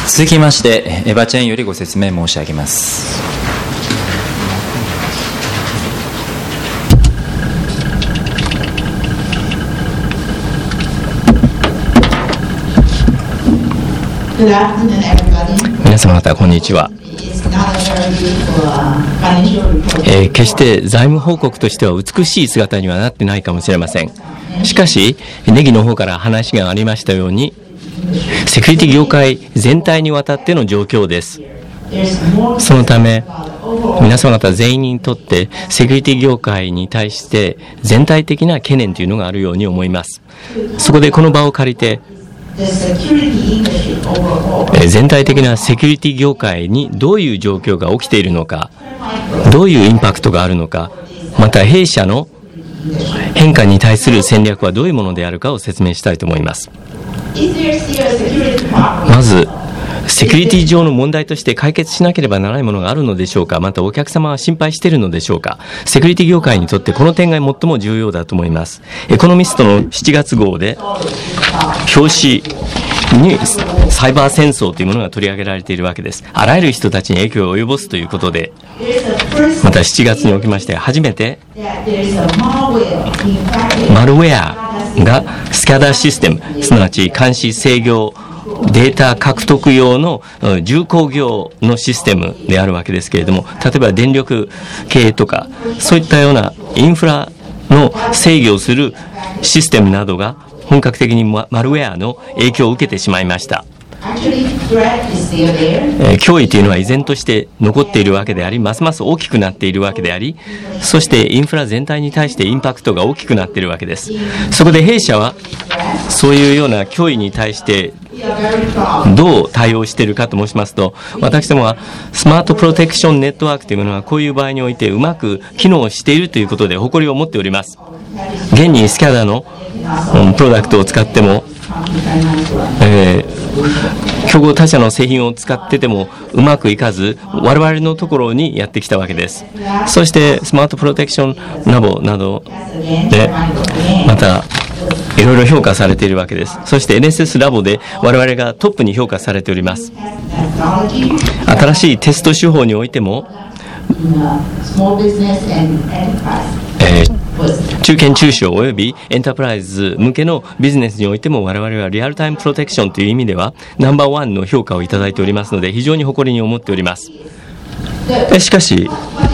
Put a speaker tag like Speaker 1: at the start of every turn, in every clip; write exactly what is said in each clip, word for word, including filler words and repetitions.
Speaker 1: 続きましてエヴァチェンよりご説明申し上げます。
Speaker 2: 皆様方こんにちは。えー、決して財務報告としては美しい姿にはなってないかもしれません。しかしネギの方から話がありましたように、セキュリティ業界全体にわたっての状況です。そのため皆様方全員にとってセキュリティ業界に対して全体的な懸念というのがあるように思います。そこでこの場を借りて全体的なセキュリティ業界にどういう状況が起きているのか、どういうインパクトがあるのか、また弊社の変化に対する戦略はどういうものであるかを説明したいと思います。まずセキュリティ上の問題として解決しなければならないものがあるのでしょうか。またお客様は心配しているのでしょうか。セキュリティ業界にとってこの点が最も重要だと思います。エコノミストのしちがつ号で表紙にサイバー戦争というものが取り上げられているわけです。あらゆる人たちに影響を及ぼすということで、またしちがつにおきまして初めてマルウェアがスキャダーシステム、すなわち監視制御データ獲得用の重工業のシステムであるわけですけれども、例えば電力系とかそういったようなインフラの制御をするシステムなどが本格的にマルウェアの影響を受けてしまいました。脅威というのは依然として残っているわけであり、ますます大きくなっているわけであり、そしてインフラ全体に対してインパクトが大きくなっているわけです。そこで弊社はそういうような脅威に対してどう対応しているかと申しますと、私どもはスマートプロテクションネットワークというものはこういう場合においてうまく機能しているということで誇りを持っております。現にスキャダのプロダクトを使っても、えー、競合他社の製品を使っててもうまくいかず、我々のところにやってきたわけです。そしてスマートプロテクションラボなどでまたいろいろ評価されているわけです。そして エヌエスエス ラボで我々がトップに評価されております。新しいテスト手法においても、えー中堅中小およびエンタープライズ向けのビジネスにおいても我々はリアルタイムプロテクションという意味ではナンバーワンの評価をいただいておりますので、非常に誇りに思っております。しかし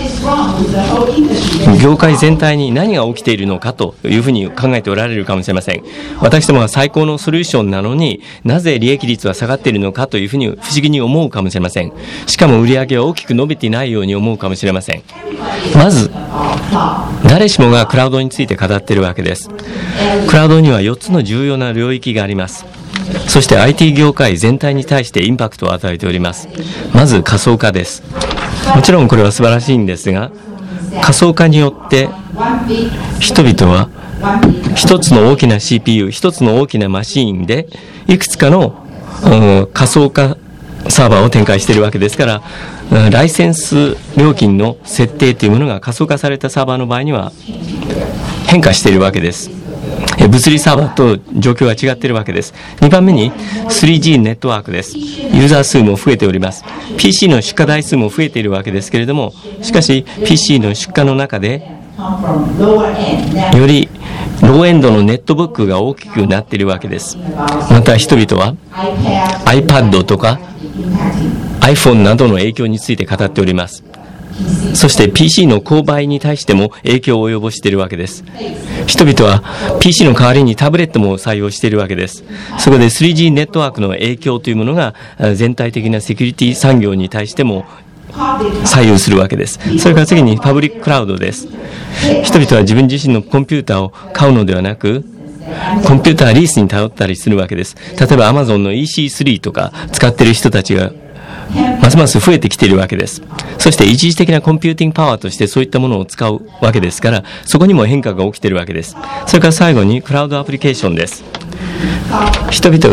Speaker 2: 業界全体に何が起きているのかというふうに考えておられるかもしれません。私どもは最高のソリューションなのになぜ利益率は下がっているのかというふうに不思議に思うかもしれません。しかも売上は大きく伸びていないように思うかもしれません。まず誰しもがクラウドについて語っているわけです。クラウドにはよっつの重要な領域があります。そして アイティー 業界全体に対してインパクトを与えております。まず仮想化です。もちろんこれは素晴らしいんですが、仮想化によって人々は一つの大きな シーピーユー、一つの大きなマシーンでいくつかの、うん、仮想化サーバーを展開しているわけですから、うん、ライセンス料金の設定というものが仮想化されたサーバーの場合には変化しているわけです。物理サーバーと状況が違っているわけです。にばんめに スリージー ネットワークです。ユーザー数も増えております。 ピーシー の出荷台数も増えているわけですけれども、しかし ピーシー の出荷の中でよりローエンドのネットブックが大きくなっているわけです。また人々は iPad とか iPhone などの影響について語っております。そして ピーシー の購買に対しても影響を及ぼしているわけです。人々は ピーシー の代わりにタブレットも採用しているわけです。そこで スリージー ネットワークの影響というものが全体的なセキュリティ産業に対しても左右するわけです。それから次にパブリッククラウドです。人々は自分自身のコンピューターを買うのではなく、コンピューターリースに頼ったりするわけです。例えば Amazon の イーシースリー とか使っている人たちがますます増えてきているわけです。そして一時的なコンピューティングパワーとしてそういったものを使うわけですから、そこにも変化が起きているわけです。それから最後にクラウドアプリケーションです。人々が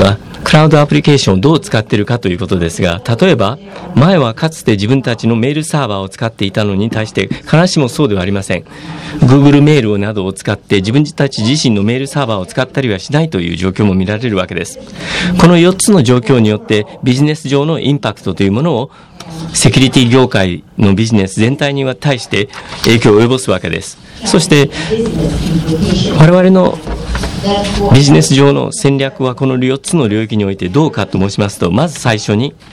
Speaker 2: クラウドアプリケーションをどう使っているかということですが、例えば前はかつて自分たちのメールサーバーを使っていたのに対して必ずしもそうではありません。 Google メールなどを使って自分たち自身のメールサーバーを使ったりはしないという状況も見られるわけです。このよっつの状況によってビジネス上のインパクトというものをセキュリティ業界のビジネス全体に対して影響を及ぼすわけです。そして我々のビジネス上の戦略はこのよっつの領域においてどうかと申しますと、まず最初に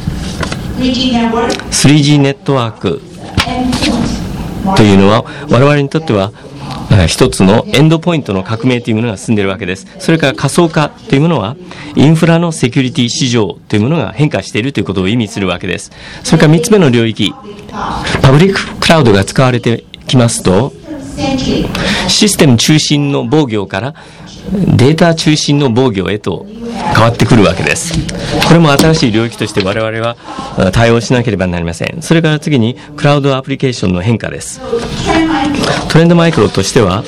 Speaker 2: スリージー ネットワークというのは我々にとっては一つのエンドポイントの革命というものが進んでいるわけです。それから仮想化というものはインフラのセキュリティ市場というものが変化しているということを意味するわけです。それからみっつめの領域、パブリッククラウドが使われてきますと、システム中心の防御からデータ中心の防御へと変わってくるわけです。これも新しい領域として我々は対応しなければなりません。それから次にクラウドアプリケーションの変化です。トレンドマイクロとしては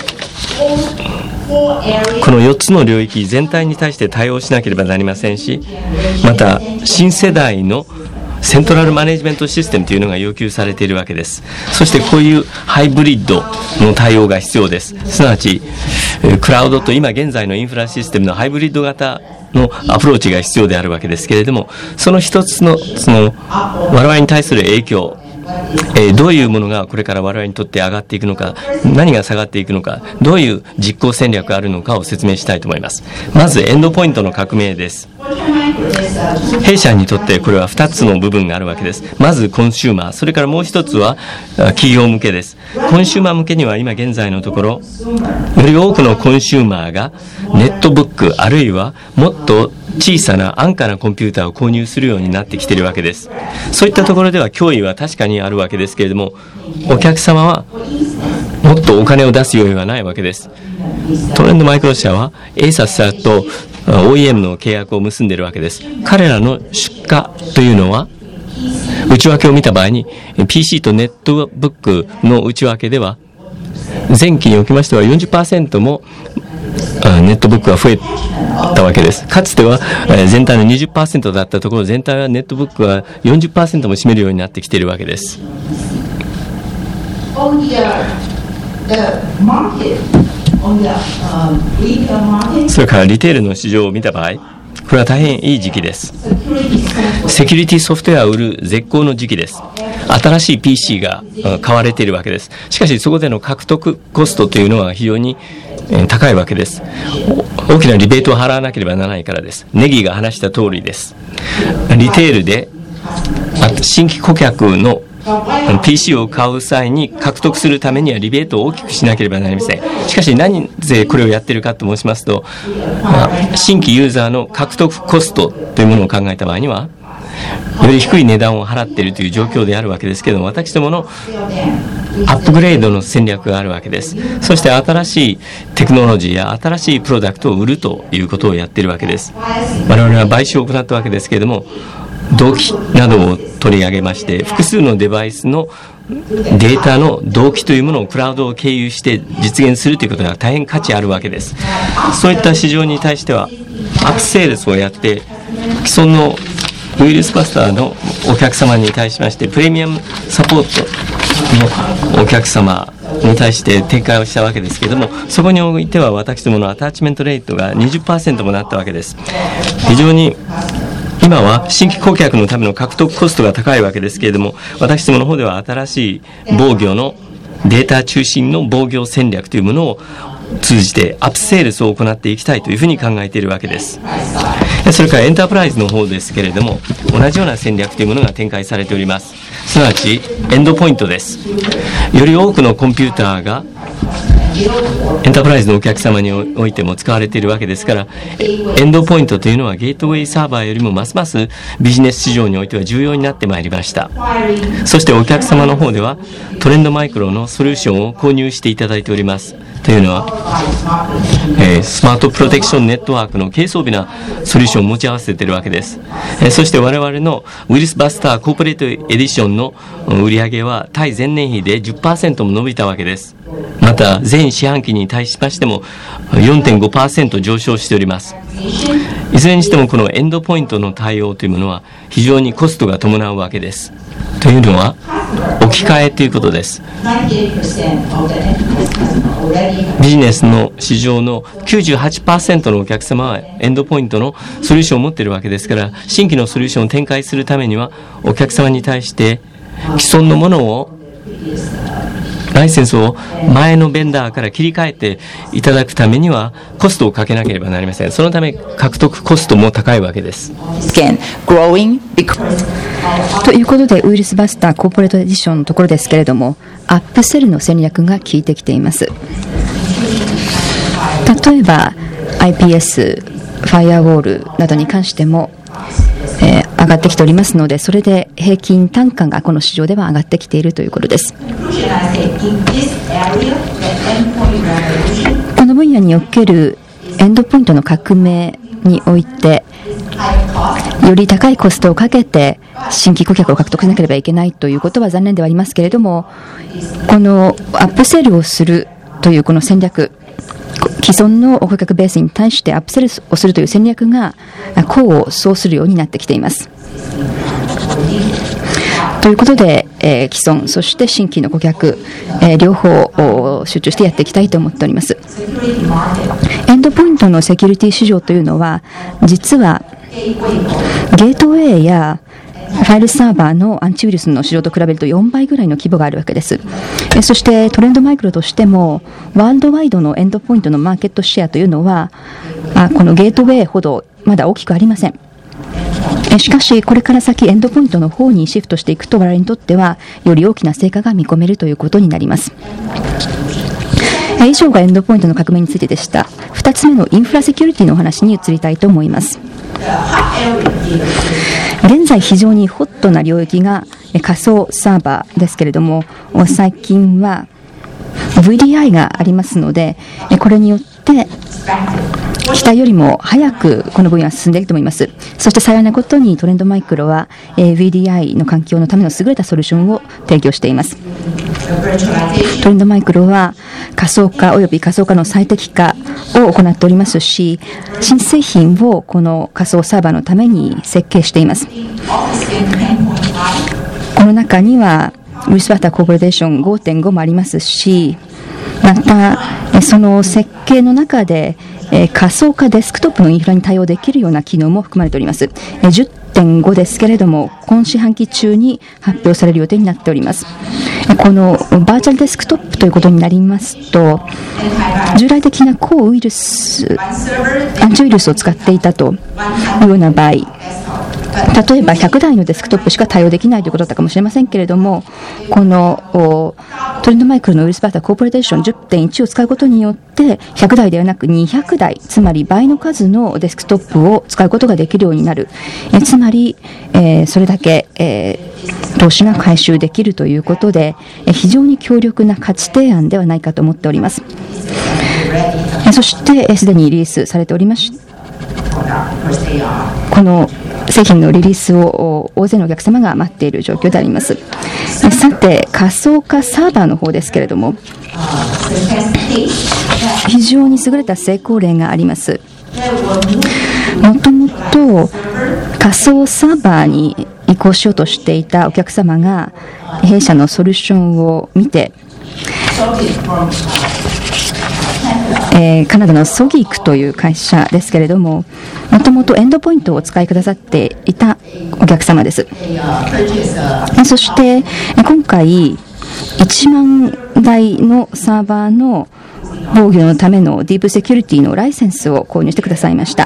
Speaker 2: このよっつの領域全体に対して対応しなければなりませんし、また新世代のセントラルマネジメントシステムというのが要求されているわけです。そしてこういうハイブリッドの対応が必要です。すなわちクラウドと今現在のインフラシステムのハイブリッド型のアプローチが必要であるわけですけれども、その一つのその我々に対する影響、えー、どういうものがこれから我々にとって上がっていくのか、何が下がっていくのか、どういう実行戦略があるのかを説明したいと思います。まずエンドポイントの革命です。弊社にとってこれはふたつの部分があるわけです。まずコンシューマー、それからもう一つは企業向けです。コンシューマー向けには今現在のところより多くのコンシューマーがネットブックあるいはもっと小さな安価なコンピューターを購入するようになってきているわけです。そういったところでは脅威は確かにあるわけですけれども、お客様はもっとお金を出す余裕はないわけです。トレンドマイクロ社は エーサス と オーイーエム の契約を結んでいるわけです。彼らの出荷というのは内訳を見た場合に ピーシー とネットブックの内訳では前期におきましては よんじゅっパーセント もネットブックが増えたわけです。かつては全体の にじゅっパーセント だったところ、全体はネットブックは よんじゅっパーセント も占めるようになってきているわけです。それからリテールの市場を見た場合、これは大変いい時期です。セキュリティソフトウェアを売る絶好の時期です。新しい ピーシー が買われているわけです。しかしそこでの獲得コストというのは非常に高いわけです。大きなリベートを払わなければならないからです。ネギが話した通りです。リテールで新規顧客の ピーシー を買う際に獲得するためにはリベートを大きくしなければなりません。しかし何でこれをやっているかと申しますと、まあ、新規ユーザーの獲得コストというものを考えた場合にはより低い値段を払っているという状況であるわけですけれども、私どものアップグレードの戦略があるわけです。そして新しいテクノロジーや新しいプロダクトを売るということをやっているわけです。我々は買収を行ったわけですけれども、同期などを取り上げまして複数のデバイスのデータの同期というものをクラウドを経由して実現するということが大変価値あるわけです。そういった市場に対してはアップセールスをやって既存のウイルスバスターのお客様に対しましてプレミアムサポートのお客様に対して展開をしたわけですけれども、そこにおいては私どものアタッチメントレートが にじゅっパーセント もなったわけです。非常に今は新規顧客のための獲得コストが高いわけですけれども、私どもの方では新しい防御のデータ中心の防御戦略というものを通じてアップセールスを行っていきたいというふうに考えているわけです。それからエンタープライズの方ですけれども、同じような戦略というものが展開されております。すなわちエンドポイントです。より多くのコンピューターがエンタープライズのお客様においても使われているわけですから、エンドポイントというのはゲートウェイサーバーよりもますますビジネス市場においては重要になってまいりました。そしてお客様の方ではトレンドマイクロのソリューションを購入していただいております。というのは、えー、スマートプロテクションネットワークの軽装備なソリューションを持ち合わせているわけです。えー、そして我々のウイルスバスターコーポレートエディションの売上は対前年比で じゅっパーセント も伸びたわけです。 また前四半期に対しましても よんてんごパーセント 上昇しております。いずれにしてもこのエンドポイントの対応というものは非常にコストが伴うわけです。というのは置き換えということです。ビジネスの市場の きゅうじゅうはちパーセント のお客様はエンドポイントのソリューションを持っているわけですから、新規のソリューションを展開するためにはお客様に対して既存のものをライセンスを前のベンダーから切り替えていただくためにはコストをかけなければなりません。そのため獲得コストも高いわけです。
Speaker 3: ということで、ウイルスバスターコーポレートエディションのところですけれども、アップセルの戦略が効いてきています。例えば アイピーエス、ファイアウォールなどに関しても、えー、上がってきておりますので、それで平均単価がこの市場では上がってきているということです。この分野におけるエンドポイントの革命において、より高いコストをかけて新規顧客を獲得しなければいけないということは残念ではありますけれども、このアップセルをするというこの戦略、既存の顧客ベースに対してアップセルをするという戦略が功を奏するようになってきています。ということで、えー、既存そして新規の顧客、えー、両方集中してやっていきたいと思っております。エンドポイントのセキュリティ市場というのは、実はゲートウェイやファイルサーバーのアンチウイルスの市場と比べるとよんばいぐらいの規模があるわけです。そしてトレンドマイクロとしてもワールドワイドのエンドポイントのマーケットシェアというのは、このゲートウェイほどまだ大きくありません。しかしこれから先エンドポイントの方にシフトしていくと、我々にとってはより大きな成果が見込めるということになります。以上がエンドポイントの革命についてでした。ふたつめのインフラセキュリティのお話に移りたいと思います。現在非常にホットな領域が仮想サーバーですけれども、最近は ブイディーアイ がありますので、これによって期待よりも早くこの分野は進んでいると思います。そして幸いなことにトレンドマイクロは ブイディーアイ の環境のための優れたソリューションを提供しています。トレンドマイクロは仮想化および仮想化の最適化を行っておりますし、新製品をこの仮想サーバーのために設計しています。この中にはウイルスバスターコーポレーション ごてんご もありますし、またその設計の中で仮想化デスクトップのインフラに対応できるような機能も含まれております。 じゅってんご ですけれども、今四半期中に発表される予定になっております。このバーチャルデスクトップということになりますと、従来的な抗ウイルスアンチウイルスを使っていたというような場合、例えばひゃくだいのデスクトップしか対応できないということだったかもしれませんけれども、このトレンドマイクロのウイルスバスターコーポレーション じゅってんいち を使うことによってひゃくだいではなくにひゃくだい、つまり倍の数のデスクトップを使うことができるようになる。えつまり、えー、それだけ、えー、投資が回収できるということで、え非常に強力な価値提案ではないかと思っております。えそしてすでにリリースされておりましこの製品のリリースを大勢のお客様が待っている状況であります。さて、仮想化サーバーの方ですけれども、非常に優れた成功例があります。もともと仮想サーバーに移行しようとしていたお客様が弊社のソリューションを見て、えー、カナダのソギークという会社ですけれども、もともとエンドポイントをお使いくださっていたお客様です。そして今回いちまんだいのサーバーの防御のためのディープセキュリティのライセンスを購入してくださいました。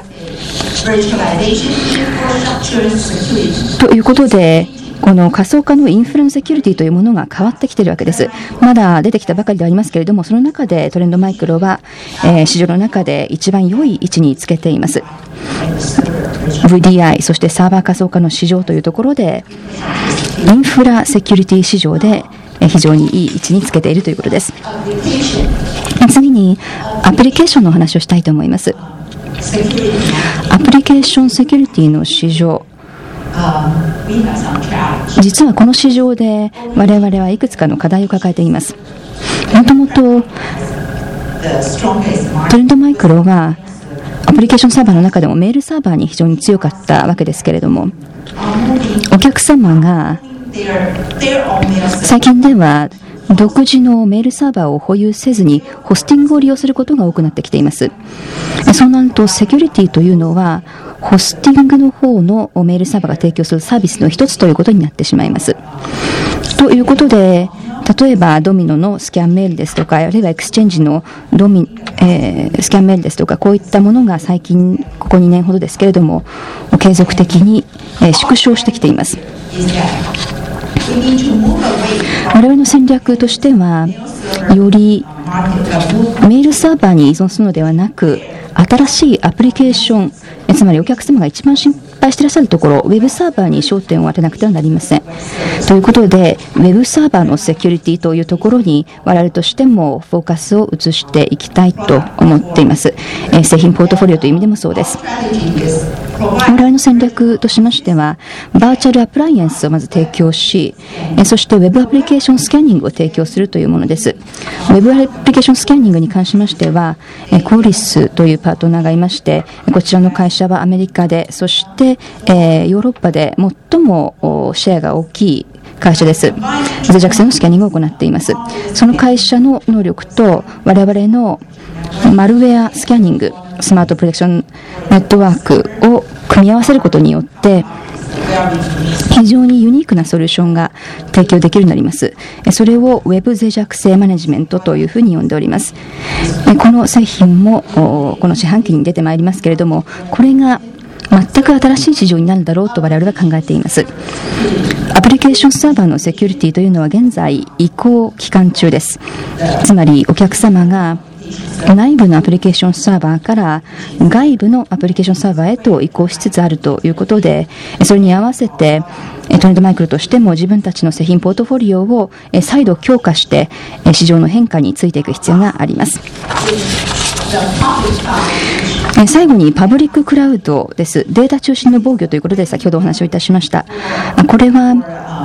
Speaker 3: ということで、この仮想化のインフラのセキュリティというものが変わってきているわけです。まだ出てきたばかりでありますけれども、その中でトレンドマイクロは、えー、市場の中で一番良い位置につけています。ブイディーアイ、そしてサーバー仮想化の市場というところで、インフラセキュリティ市場で非常にいい位置につけているということです。次にアプリケーションの話をしたいと思います。アプリケーションセキュリティの市場、実はこの市場で我々はいくつかの課題を抱えています。 もともとトレンドマイクロはアプリケーションサーバーの中でもメールサーバーに非常に強かったわけですけれども、お客様が最近では独自のメールサーバーを保有せずにホスティングを利用することが多くなってきています。そうなるとセキュリティというのはホスティングの方のメールサーバーが提供するサービスの一つということになってしまいます。ということで、例えばドミノのスキャンメールですとか、あるいはエクスチェンジのドミ、えー、スキャンメールですとか、こういったものが最近ここにねんほどですけれども継続的に、えー、縮小してきています。我々の戦略としては、よりメールサーバーに依存するのではなく、新しいアプリケーション、つまりお客様が一番心配していらっしゃるところ、ウェブサーバーに焦点を当てなくてはなりません。ということで、ウェブサーバーのセキュリティというところに我々としてもフォーカスを移していきたいと思っています。えー、製品ポートフォリオという意味でもそうです。我々の戦略としましては、バーチャルアプライアンスをまず提供し、えー、そしてウェブアプリケーションスキャニングを提供するというものです。ウェブアプリケーションスキャニングに関しましては、えー、コーリスというパートナーがいまして、こちらの会社はアメリカで、そして、えー、ヨーロッパで最もシェアが大きい会社です。脆弱性のスキャニングを行っています。その会社の能力と我々のマルウェアスキャニング、スマートプロテクションネットワークを組み合わせることによって非常にユニークなソリューションが提供できるようになります。それをウェブ脆弱性マネジメントというふうに呼んでおります。この製品もこの四半期に出てまいりますけれども、これが全く新しい市場になるだろうと我々は考えています。アプリケーションサーバーのセキュリティというのは現在移行期間中です。つまりお客様が内部のアプリケーションサーバーから外部のアプリケーションサーバーへと移行しつつあるということで、それに合わせてトレンドマイクロとしても自分たちの製品ポートフォリオを再度強化して市場の変化についていく必要があります。最後にパブリッククラウドです。データ中心の防御ということで先ほどお話をいたしました。これは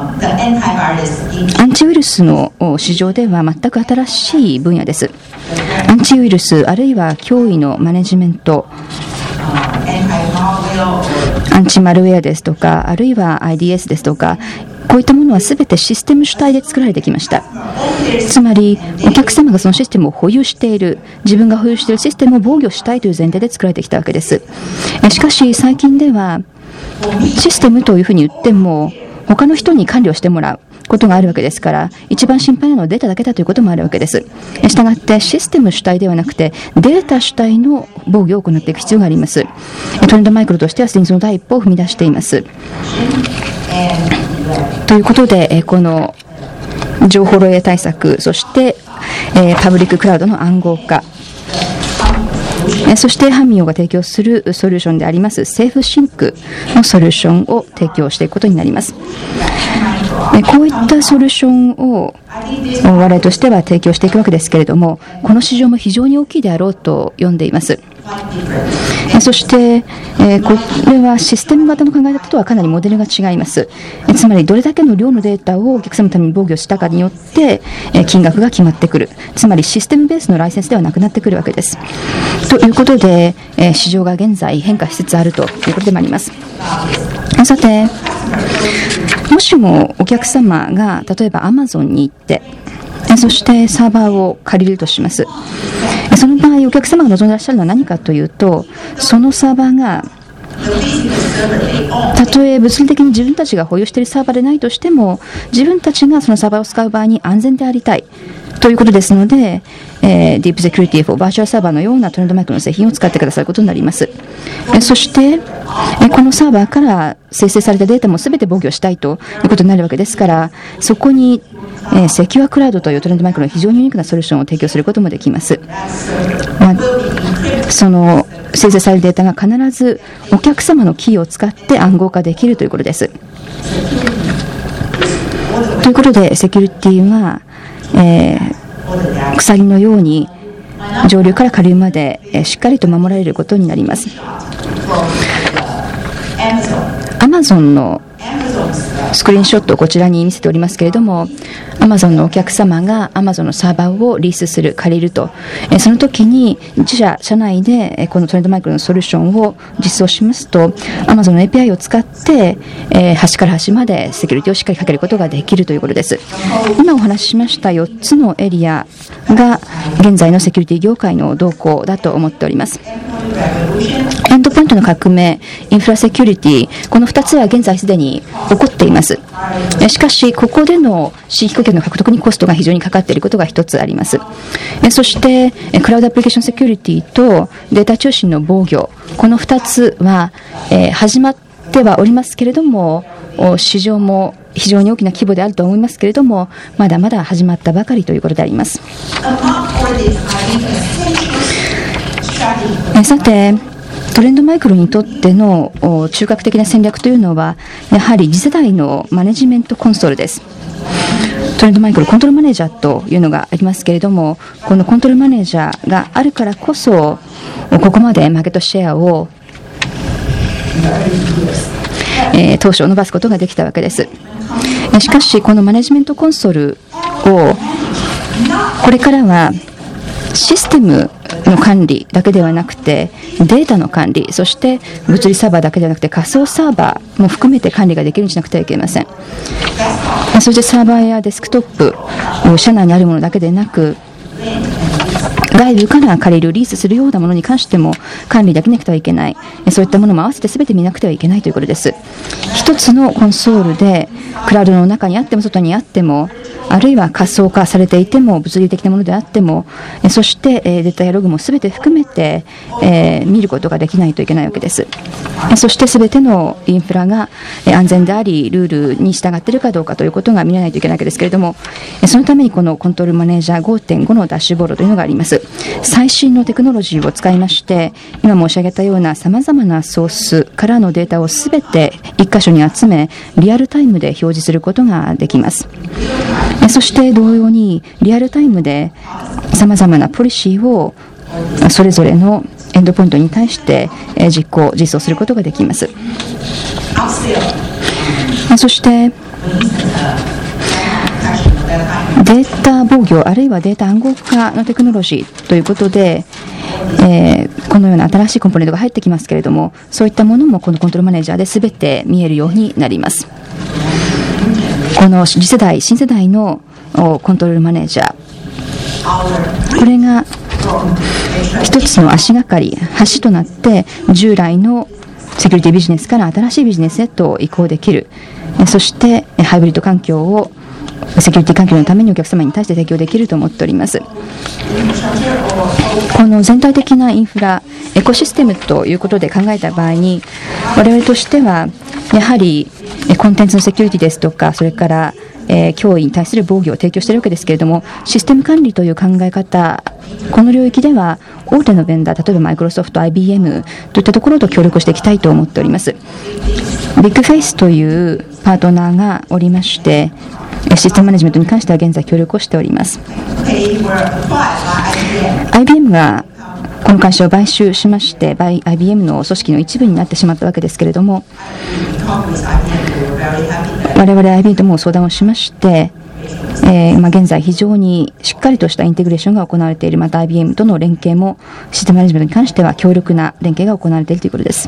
Speaker 3: アンチウイルスの市場では全く新しい分野です。アンチウイルスあるいは脅威のマネジメント、アンチマルウェアですとか、あるいは アイディーエス ですとか、こういったものはすべてシステム主体で作られてきました。つまりお客様がそのシステムを保有している、自分が保有しているシステムを防御したいという前提で作られてきたわけです。しかし最近ではシステムというふうに言っても他の人に管理をしてもらうことがあるわけですから、一番心配なのはデータだけだということもあるわけです。したがってシステム主体ではなくてデータ主体の防御を行っていく必要があります。トレンドマイクロとしてはすでにその第一歩を踏み出しています。ということで、この情報漏洩対策、そしてパブリッククラウドの暗号化、そしてハンミオが提供するソリューションでありますセーフシンクのソリューションを提供していくことになります。こういったソリューションを我々としては提供していくわけですけれども、この市場も非常に大きいであろうと読んでいます。そして、えー、これはシステム型の考え方とはかなりモデルが違います。えつまりどれだけの量のデータをお客様のために防御したかによって、えー、金額が決まってくる。つまりシステムベースのライセンスではなくなってくるわけです。ということで、えー、市場が現在変化しつつあるということでもあります。さて、もしもお客様が例えば アマゾン に行ってそしてサーバーを借りるとします。その場合お客様が望んでいらっしゃるのは何かというと、そのサーバーがたとえ物理的に自分たちが保有しているサーバーでないとしても、自分たちがそのサーバーを使う場合に安全でありたいということですので、えー、ディープセキュリティ for バーチャルサーバーのようなトレンドマイクロの製品を使ってくださることになります。えそして、えこのサーバーから生成されたデータも全て防御したいということになるわけですから、そこに、えー、セキュアクラウドというトレンドマイクロの非常にユニークなソリューションを提供することもできます。まあ、その生成されるデータが必ずお客様のキーを使って暗号化できるということです。ということでセキュリティは、えー、鎖のように上流から下流まで、えー、しっかりと守られることになります。アマゾンのスクリーンショットをこちらに見せておりますけれども、アマゾンのお客様がアマゾンのサーバーをリースする、借りると、えその時に自社社内でこのトレンドマイクロのソリューションを実装しますと、アマゾンの エーピーアイ を使って、えー、端から端までセキュリティをしっかりかけることができるということです。今お話ししましたよっつのエリアが現在のセキュリティ業界の動向だと思っております。エンドポイントの革命、インフラセキュリティ、このふたつは現在すでに起こっています。しかしここでの新規顧客の獲得にコストが非常にかかっていることが一つあります。そしてクラウドアプリケーションセキュリティとデータ中心の防御、このふたつは、えー、始まってはおりますけれども、市場も非常に大きな規模であると思いますけれども、まだまだ始まったばかりということであります。えさて、トレンドマイクロにとっての中核的な戦略というのは、やはり次世代のマネジメントコンソールです。トレンドマイクロコントロールマネージャーというのがありますけれども、このコントロールマネージャーがあるからこそ、ここまでマーケットシェアを、えー、当初伸ばすことができたわけです。しかしこのマネジメントコンソールをこれからはシステムの管理だけではなくて、データの管理、そして物理サーバーだけではなくて仮想サーバーも含めて管理ができるようにしなくてはいけません。そしてサーバーやデスクトップ、社内にあるものだけでなく、外部から借りる、リースするようなものに関しても管理できなくてはいけない、そういったものも合わせて全て見なくてはいけないということです。一つのコンソールでクラウドの中にあっても外にあっても、あるいは仮想化されていても物理的なものであっても、そしてデータやログも全て含めて、えー、見ることができないといけないわけです。そして全てのインフラが安全でありルールに従っているかどうかということが見れないといけないわけですけれども、そのためにこのコントロールマネージャー ごてんご のダッシュボードというのがあります。最新のテクノロジーを使いまして、今申し上げたようなさまざまなソースからのデータを全て一箇所に集め、リアルタイムで表示することができます。そして同様にリアルタイムでさまざまなポリシーをそれぞれのエンドポイントに対して実行、実装することができます。そしてデータ防御あるいはデータ暗号化のテクノロジーということで、えー、このような新しいコンポーネントが入ってきますけれども、そういったものもこのコントロールマネージャーで全て見えるようになります。この次世代、新世代のコントロールマネージャー、これが一つの足がかり、橋となって従来のセキュリティビジネスから新しいビジネスへと移行できる、そしてハイブリッド環境をセキュリティ環境のためにお客様に対して提供できると思っております。この全体的なインフラ、エコシステムということで考えた場合に、我々としてはやはりコンテンツのセキュリティですとか、それからえー、脅威に対する防御を提供しているわけですけれども、システム管理という考え方、この領域では大手のベンダー、例えばマイクロソフト、アイビーエム といったところと協力していきたいと思っております。ビッグフェイスというパートナーがおりまして、システムマネジメントに関しては現在協力をしております。アイビーエム がこの会社を買収しまして、アイビーエム の組織の一部になってしまったわけですけれども、我々 アイビーエム とも相談をしまして、えーまあ、現在非常にしっかりとしたインテグレーションが行われている、また アイビーエム との連携もシステムマネジメントに関しては強力な連携が行われているということです。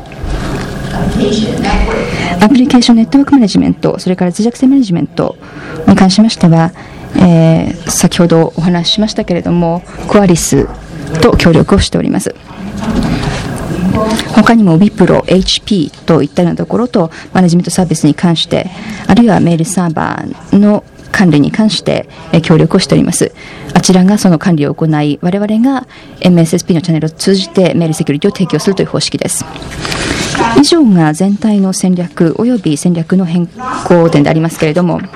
Speaker 3: アプリケーションネットワークマネジメント、それから脆弱性マネジメントに関しましては、えー、先ほどお話ししましたけれども、クアリスと協力をしております。他にも Wipro、エイチピー といったようなところとマネジメントサービスに関して、あるいはメールサーバーの管理に関して協力をしております。あちらがその管理を行い、我々が エムエスエスピー のチャンネルを通じてメールセキュリティを提供するという方式です。以上が全体の戦略および戦略の変更点でありますけれども、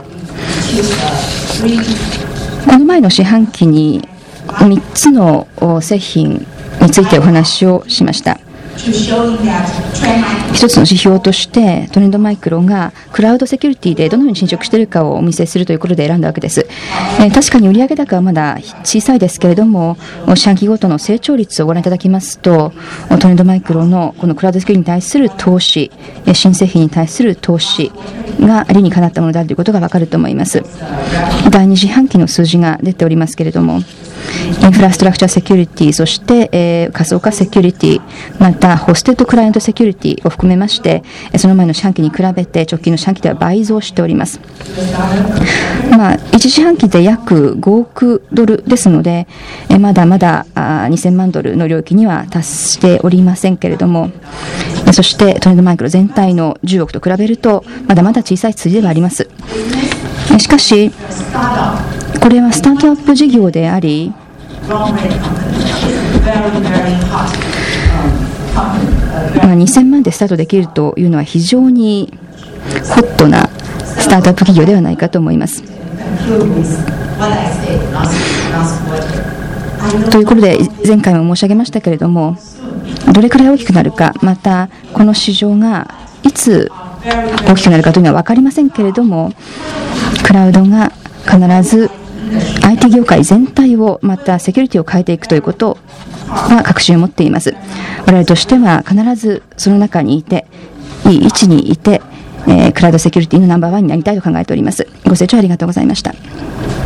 Speaker 3: この前の四半期にみっつの製品についてお話をしました。 一つの指標としてトレンドマイクロがクラウドセキュリティでどのように進捗しているかをお見せするということで選んだわけです。えー、確かに売上高はまだ小さいですけれども、四半期ごとの成長率をご覧いただきますと、トレンドマイクロのこのクラウドセキュリティに対する投資、新製品に対する投資が理にかなったものであるということがわかると思います。だいに四半期の数字が出ておりますけれども、インフラストラクチャーセキュリティ、そして、えー、仮想化セキュリティ、またホステッドクライアントセキュリティを含めまして、その前の四半期に比べて直近の四半期では倍増しております。まあ、いち四半期で約ごおくドルですので、えー、まだまだあにせんまんドルの領域には達しておりませんけれども、そしてトレンドマイクロ全体のじゅうおくと比べるとまだまだ小さい数字ではあります。しかしこれはスタートアップ事業であり、まあ、にせんまんでスタートできるというのは非常にホットなスタートアップ企業ではないかと思います。ということで前回も申し上げましたけれども、どれくらい大きくなるか、またこの市場がいつ大きくなるかというのは分かりませんけれども、クラウドが必ず アイティー 業界全体を、またセキュリティを変えていくということは確信を持っています。我々としては必ずその中にいて、いい位置にいて、えー、クラウドセキュリティのナンバーワンになりたいと考えております。ご清聴ありがとうございました。